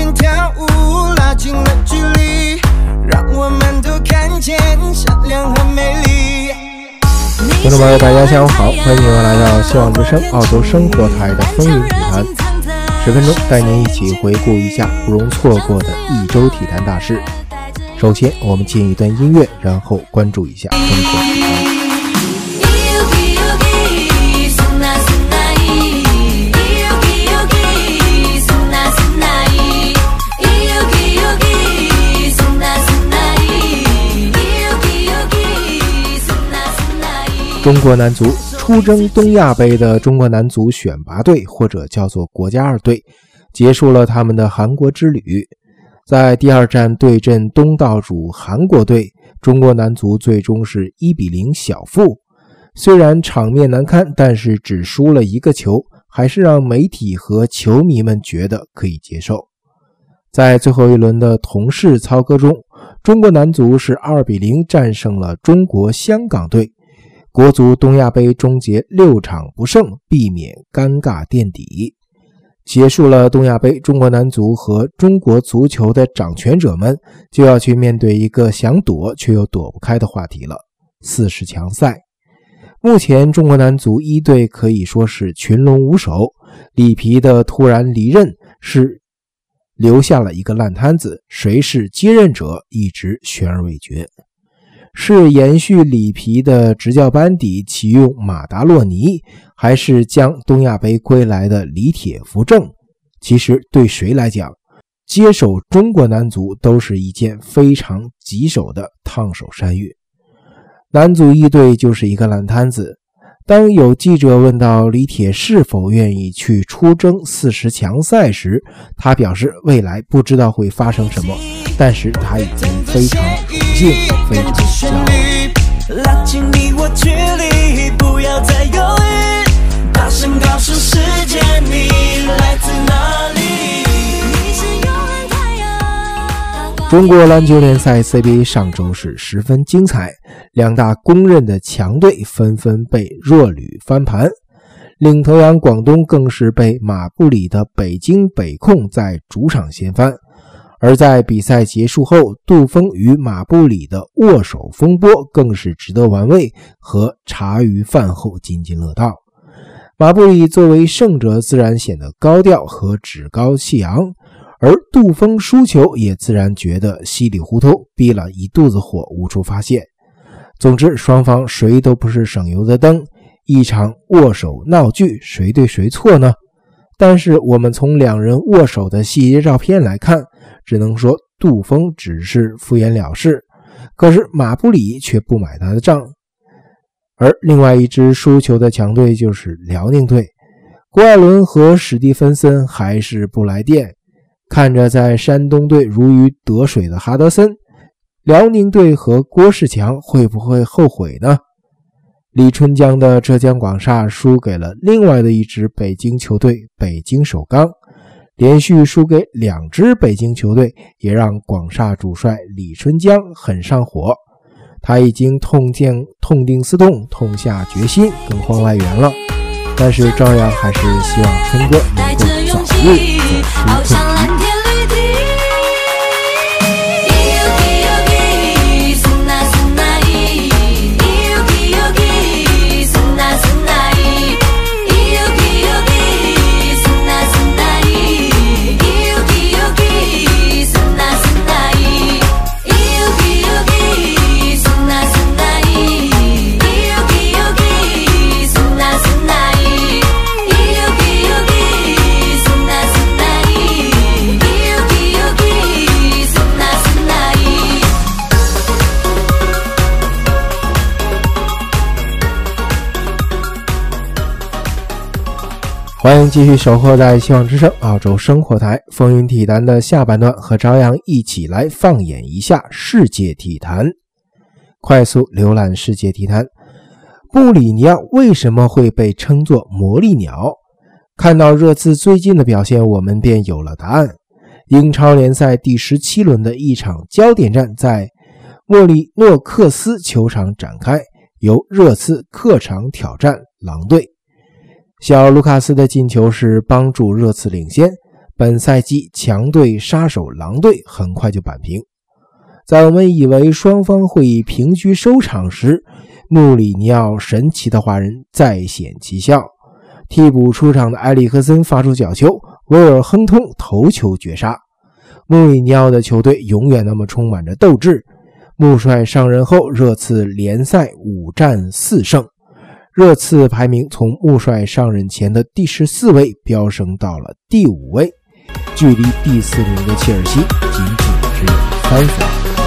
们跳舞拉近了距离，让我们都看见善良和美丽。 听众朋友大家下午好，欢迎来到希望之声澳洲生活台的风云体坛，10分钟带您一起回顾一下不容错过的一周体坛大事。首先我们进一段音乐，然后关注一下生活体坛。中国男足出征东亚杯的中国男足选拔队，或者叫做国家二队，结束了他们的韩国之旅。在第二站对阵东道主韩国队，中国男足最终是1-0小负。虽然场面难堪，但是只输了1个球，还是让媒体和球迷们觉得可以接受。在最后一轮的同室操戈中，中国男足是2-0战胜了中国香港队。国足东亚杯终结6场不胜，避免尴尬垫底。结束了东亚杯，中国男足和中国足球的掌权者们就要去面对一个想躲却又躲不开的话题了，40强赛。目前中国男足一队可以说是群龙无首，里皮的突然离任是留下了一个烂摊子，谁是接任者一直悬而未决。是延续里皮的执教班底启用马达洛尼，还是将东亚杯归来的李铁扶正？其实对谁来讲，接手中国男足都是一件非常棘手的烫手山芋。男足一队就是一个烂摊子。当有记者问到李铁是否愿意去出征40强赛时，他表示未来不知道会发生什么，但是他已经非常荣幸，非常骄傲。拉近你我距离，不要再犹豫，大声告诉世界你来自哪里。中国篮球联赛 CBA 上周是十分精彩，两大公认的强队纷纷被弱旅翻盘，领头羊广东更是被马布里的北京北控在主场掀翻。而在比赛结束后，杜锋与马布里的握手风波更是值得玩味和茶余饭后津津乐道。马布里作为胜者自然显得高调和趾高气扬，而杜锋输球也自然觉得稀里糊涂，逼了一肚子火无处发泄。总之双方谁都不是省油的灯，一场握手闹剧，谁对谁错呢？但是我们从两人握手的细节照片来看，只能说杜锋只是敷衍了事，可是马布里却不买他的账。而另外一支输球的强队就是辽宁队，郭艾伦和史蒂芬森还是不来电。看着在山东队如鱼得水的哈德森，辽宁队和郭士强会不会后悔呢？李春江的浙江广厦输给了另外的一支北京球队北京首钢，连续输给2支北京球队，也让广厦主帅李春江很上火。他已经痛定思痛，痛下决心跟黄来源了，但是照样还是希望春哥能够早日走出困局。欢迎继续守候在希望之声澳洲生活台风云体坛的下半段，和朝阳一起来放眼一下世界体坛。快速浏览世界体坛，布里尼奥为什么会被称作魔力鸟？看到热刺最近的表现，我们便有了答案。英超联赛第17轮的一场焦点战在莫里诺克斯球场展开，由热刺客场挑战狼队。小卢卡斯的进球是帮助热刺领先， 本赛季强队杀手狼队很快就扳平。在我们以为双方会以平局收场时，穆里尼奥神奇的华人再显奇效，替补出场的埃里克森发出角球，威尔亨通头球绝杀。穆里尼奥的球队永远那么充满着斗志。穆帅上任后，热刺联赛5战4胜，热刺排名从穆帅上任前的第14位飙升到了第5位，距离第4名的切尔西仅仅只有3分。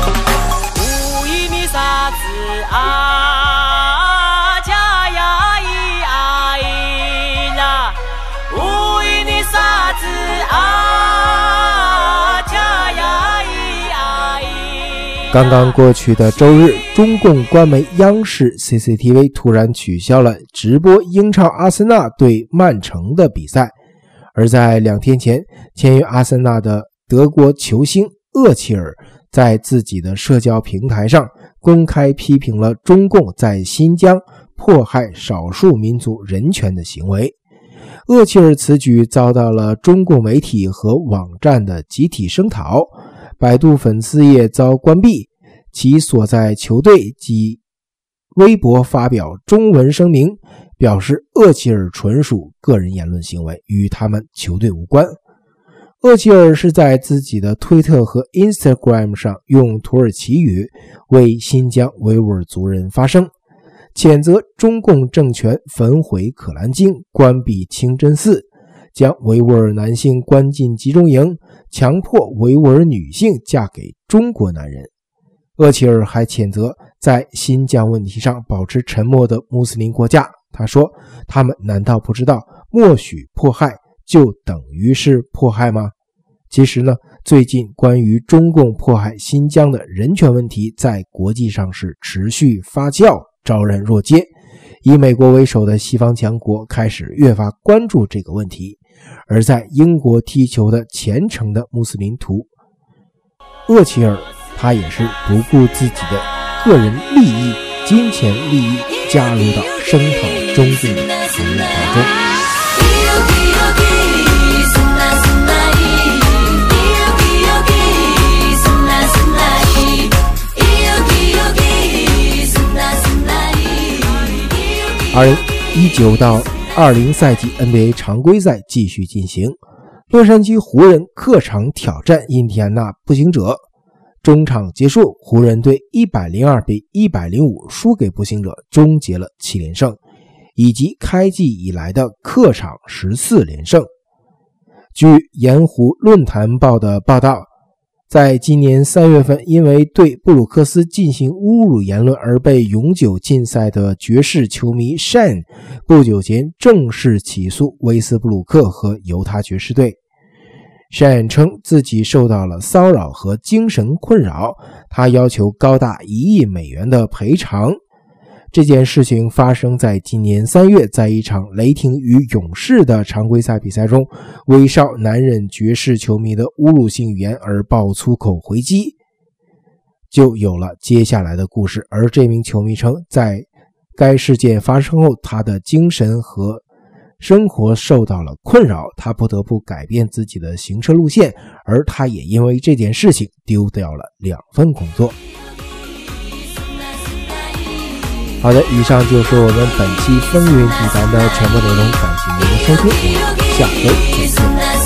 刚刚过去的周日，中共官媒央视 CCTV 突然取消了直播英超阿森纳对曼城的比赛，而在2天前，签约阿森纳的德国球星厄齐尔在自己的社交平台上公开批评了中共在新疆迫害少数民族人权的行为。厄齐尔此举遭到了中共媒体和网站的集体声讨，百度粉丝页遭关闭，其所在球队及微博发表中文声明，表示厄齐尔纯属个人言论行为，与他们球队无关。厄齐尔是在自己的推特和 Instagram 上用土耳其语为新疆维吾尔族人发声，谴责中共政权焚毁可兰经，关闭清真寺，将维吾尔男性关进集中营，强迫维吾尔女性嫁给中国男人。厄齐尔还谴责在新疆问题上保持沉默的穆斯林国家，他说，他们难道不知道默许迫害就等于是迫害吗？其实呢，最近关于中共迫害新疆的人权问题在国际上是持续发酵，昭然若揭。以美国为首的西方强国开始越发关注这个问题，而在英国踢球的虔诚的穆斯林徒厄齐尔，他也是不顾自己的个人利益、金钱利益，加入到声讨中共的行列当中。2019到20赛季 NBA 常规赛继续进行，洛杉矶湖人客场挑战印第安纳步行者。中场结束，湖人队102比105输给步行者，终结了7连胜，以及开季以来的客场14连胜。据盐湖论坛报的报道，在今年3月份因为对布鲁克斯进行侮辱言论而被永久禁赛的爵士球迷 Shane 不久前正式起诉威斯布鲁克和犹他爵士队。Shane 称自己受到了骚扰和精神困扰，他要求高达1亿美元的赔偿。这件事情发生在今年3月，在一场雷霆与勇士的常规赛比赛中，威少难忍爵士球迷的侮辱性语言而爆粗口回击，就有了接下来的故事。而这名球迷称，在该事件发生后，他的精神和生活受到了困扰，他不得不改变自己的行车路线，而他也因为这件事情丢掉了2份工作。好的，以上就是我们本期风云体坛的全部内容，感谢您的收听，我们下回再见。